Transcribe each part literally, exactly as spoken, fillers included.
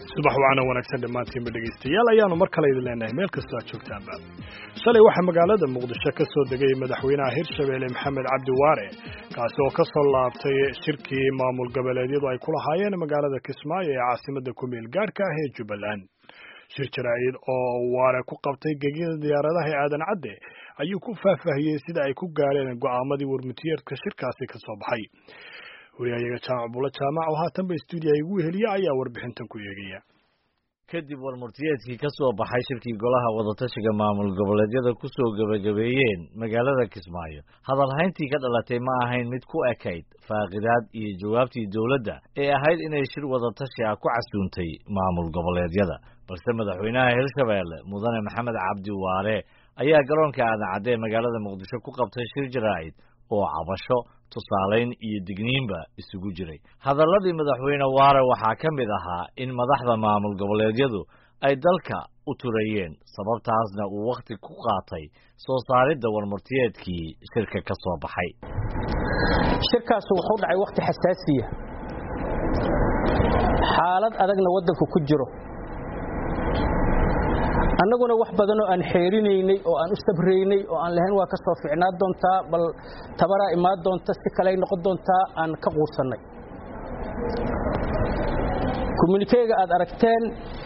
subax waana wanaagsan dhamaantiinba dhegeystayaal ayaanu mar kale idin leenahay meel kastoo aad joogtaanba shalay waxaa magaalada muqdisho ka soo degay madaxweynaha hirshabeelle maxamed cabdi waare kaasi oo ka soo laabtay shirkii maamul goboleedyadu ay ku lahaayeen magaalada kismaayo ee caasimadda ku meel gaarka ah ee jubbaland shir jaraa'id oo waare ku qabtay gegida diyaaradaha ee aadan cadde ayuu ku faahfaahiyey sida ay ku gaareen go'aamadii warmutiyeedka shirkaasi ka soo baxay wariyaha jaamac bula jaamac oo haatanba stuudiyaha igu heliya ayaa warbixintan ku eegaya kadib warmurtiyeedkii ka soo baxay shirkii golaha wadatashiga maamul goboleedyada ku soo gabagabeeyeen magaalada Kismaayo hadal hayntii ka dhalatay ma ahayn mid ku ekayd faaqidaad iyo jawaabtii dawladda ee ahayd inay shir wadatashi ah ku casuuntay maamul goboleedyada balse madaxweynaha Hirshabeelle mudane Maxamed Cabdi Waare ayaa garoonka aadan cadde magaalada Muqdisho ku qabtay shir jaraa'id oo cabasho tusaaleyn iyo digniinba isugu jiray hadalladii madaxweyne Waare waxaa ka mid ahaa in madaxda maamul goboleedyadu ay dalka u turayeen sababtaasna uu waqti ku qaatay soo saaridda warmurtiyeedkii shirka ka soo baxay shirkaas wuxuu dhacay waqti xasaasi ah xaalad adagna wadanku ku jiro annaguna wax badan oo aan xeerinaynay oo aan u sabraynay oo aan lahayn waa ka soo fiicnaa doontaa bal tabara imaad doonta si kale noqon doontaa aan ka quusanay communique-ga aad aragteen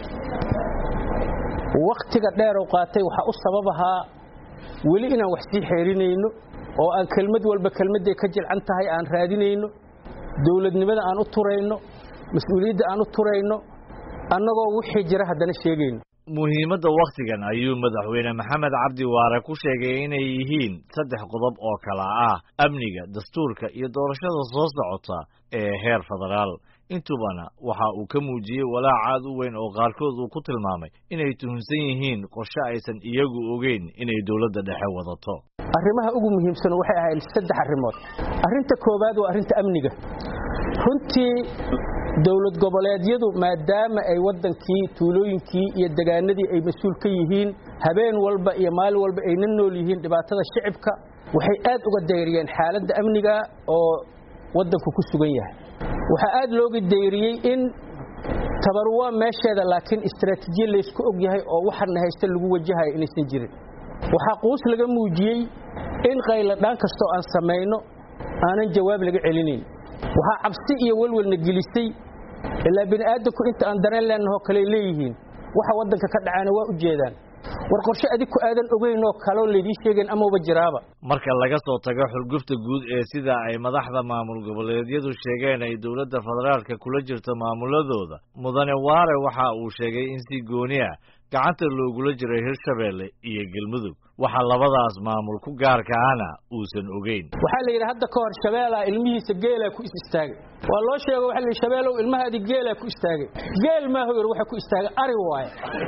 waqtiga dheer oo qaatay waxa u sababaha wali inaan wax sii xeerinayno oo aan kelmad walba kelmaday ka jilcan tahay aan raadinayno dawladnimada aan u turayno mas'uuliyadda aan u turayno annagoo wixii jira haddana sheegayno muhiimadda waqtigan ayuu madaxweyne Maxamed Cabdi Waare ku sheegay inay yihiin saddex qodob oo kala ah amniga dastuurka iyo doorashada soo socota ee heer federaal intubana waxa uu ka muujiyay walaac aad u weyn oo qaarkood uu ku tilmaamay inay tuhunsan yihiin qorshe aysan iyagu ogeyn inay dawladda dhexe wadato arrimaha ugu muhiimsan waxay ahayd saddex arrimood arrinta koowaad waa arrinta amniga runtii dawlad goboleedyadu maadaama ay wadankii tuulooyinkii iyo deegaanadii ay mas'uul ka yihiin habeen walba iyo maalin walba ay nool yihiin dhibaatada shacabka waxay aad uga deyriyeen xaaladda amniga oo wadanku ku sugan yahay waxa aad looga deyriyay in tabarwa meesheeda laakiin istiraatiijiyad la isku og yahay oo waxana haysta lagu wajahay inaysan jirin waxa qoys laga muujiyay in qayla dhan kasto aan sameeyno aanan jawaab laga celinayn waxa cabsi iyo walwalna gelisay ilaa bini aadamku inta aan dareen leenahay kale leeyihiin waxa wadanka ka dhacana waa u jeedaan war qorshe adig ku aadan ogeyn oo kale leedii sheegeen ama uba jiraaba marka laga soo tago xulgufta guud ee sida ay madaxda maamul goboleedyadu sheegeen ay dawladda federaalka kula jirto maamuladooda mudane Waare waxa uu sheegay in si gooni ah gacanta loogula jiray Hirshabeelle iyo Galmudug waxa labadaas maamul ku gaarka ahna uusan ogeyn waxa la yiraahdaa hadda ka hor Shabeella ilmihiisa geela ku istaagay waa loo sheegay waxa la Shabeello ilmahaadi geela ku istaagay geel ma hooyar waxa ku istaagay ari waay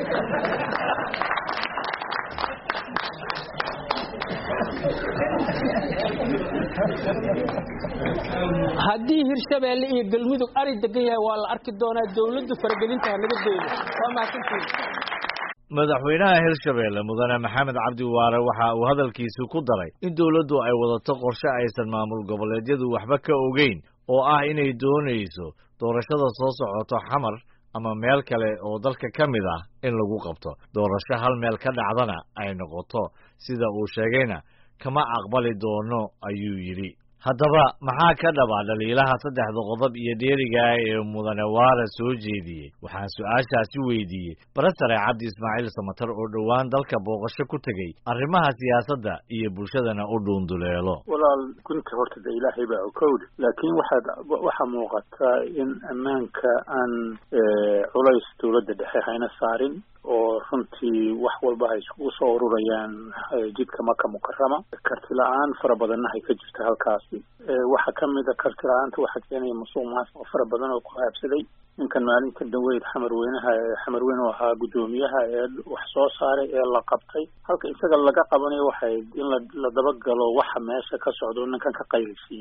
haddii Hirshabeelle iyo Galmudug ari degan yahay waa la arki doonaa dawladdu faragelinta naga deeyo waa mahadsantiin madaxweynaha Hirshabeelle mudane Maxamed Cabdi Waare waxa uu hadalkiisu ku daray in dawladdu ay wadato qorshe aysan maamul goboleedyadu waxba ka ogeyn oo ah inay doonayso doorashada soo socoto xamar ama meel kale oo dalka ka mid ah in lagu qabto doorasho hal meel ka dhacdana ay noqoto sida uu sheegayna kama aqbali doono ayuu yiri haddaba maxaa ka dhaba dhaliilaha saddexda qodob iyo dheeriga ee mudane Waare soo jeediyay waxaan su'aashaasi weydiiyey Barasare Cabdi Ismaaciil Samatar oo dhawaan dalka booqasho ku tagay arrimaha siyaasadda iyo bulshadana u dhuunduleelo walaal kunta horta ilaahay baa kood laakiin waxa waxa muuqata in ammaanka aan culays dawladda dhexe hayna saarin oo runtii wax walba ay isku soo ururayaan jidka Maka Mukarrama karti la'aan fara badan ay ka jirta halkaasi waxa kamid ah karti la'aanta waxa keenay musuqmaasuq fara badan oo ku qaybsaday inkan maalinta daweyd xamar weynaha xamar weyn oo ahaa gudoomiyaha ee wax soo saaray ee la qabtay halka isaga laga qabanayo waxay in la daba galo waxa meesha ka socdo ninkan ka qaybsiiyay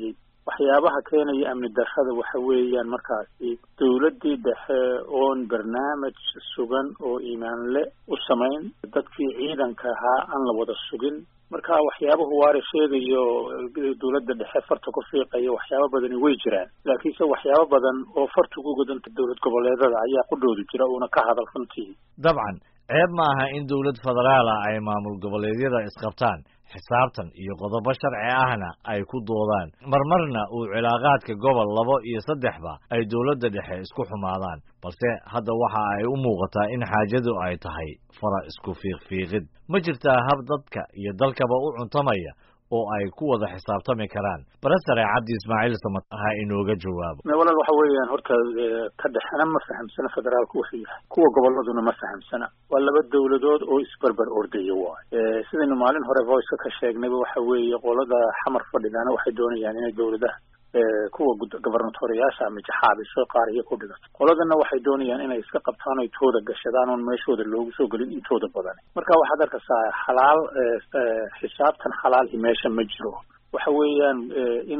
waxyaabaha keenaya amni darrada waxa weeyaan markaasi dawladdii dhexe oon barnaamij sugan oo iimaanle u samayn dadkii ciidanka ahaa aan la wada sugin marka waxyaabahu waare sheegayo dawladda dhexe farta ku fiiqayo waxyaabo badani way jiraan laakiinse waxyaabo badan oo farta ku gudanta dawlad goboleedada ayaa qudhoodu jira uuna ka hadal runtii dabcan ceeb ma aha in dawlad federaal ah ay maamul goboleedyada isqabtaan xisaabtan iyo qodobo sharci ahna ay ku doodaan marmarna uu cilaaqaadka gobol labo iyo saddexba ay dawladda dhexe isku xumaadaan balse hadda waxa ay u muuqataa in xaajadu ay tahay fara isku fiiqfiiqid ma jirtaa hab dadka iyo dalkaba u cuntamaya oo ay ku wada xisaabtami karaan barasare cabdi ismaaciil samad aha inooga jawaabo walaal waxa weeyaan horta ka dhexana ma fahamsana federaalku wuxuu yahay kuwa goboladuna ma fahamsana waa laba dawladood oo isbarbar ordaya waay sidaynu maalin hore voice ka sheegnayba waxa weeye qolada xamar fadhigana waxay doonayaan inay dawladaha kuwa gobernatoriyaasha ama jaxaabiso qaar iyo ku dhigato qoladana waxay doonayaan inay iska qabtaan oo tooda gashadaan oo meeshooda loogu soo gelin intooda badan marka waxaad arkaysaa xalaal xisaabtan xalaalhi meesha ma jiro waxa weeyaan in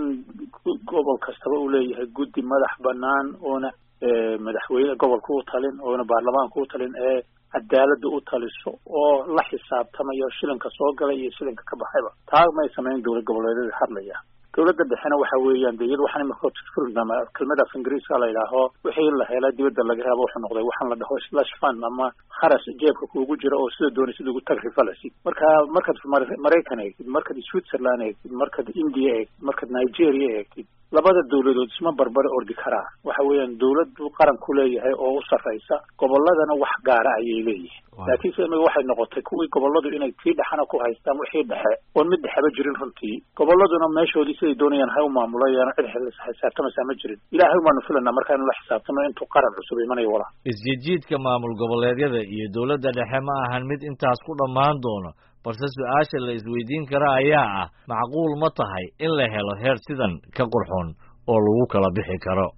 gobol kastaba uu leeyahay guddi madax banaan oona madaxweyne gobolka u talin oona baarlamaanka u talin ee cadaaladda u taliso oo la xisaabtamayo shilinka soo galay iyo shilinka ka baxayba taa may samayn dawlad goboleedyada hadlaya dawladda dhexena waxa weeyaan dee iyada waxaan imika furgama kelmada af ingiriiska la yidhaaho wixii la helay dibadda laga helo wuxuu noqday waxaan la dhaho slash fund ama kharash jeebka kuugu jira oo sida doonaysid ugu tag rifalasi marka markaad maraykan eegtid markaad switzerland eegtid markaad india eegtid markaad nigeria eegtid labada dawladood isma barbare ordi karaa waxa weeyaan dawladdu qaran ku leeyahay oo u sarraysa gobolladana wax gaara ayay leeyihiin laakiinse imiga waxay noqotay kuwii gobolladu inay tii dhexana ku haystaan wixii dhexe oon mid dhexeba jirin runtii gobolladuna meeshoodii siday doonayaan hay u maamulayaan cid xisaabtamaysaa ma jirin ilaahay umaanu filanaa markaanu la xisaabtano intuu qaran cusub imanayo walaa isjiidjiidka maamul goboleedyada iyo dawladda dhexe ma ahan mid intaas ku dhammaan doono balse su-aasha la isweydiin kara ayaa ah macquul ma tahay in la helo heer sidan ka qurxoon oo lagu kala bixi karo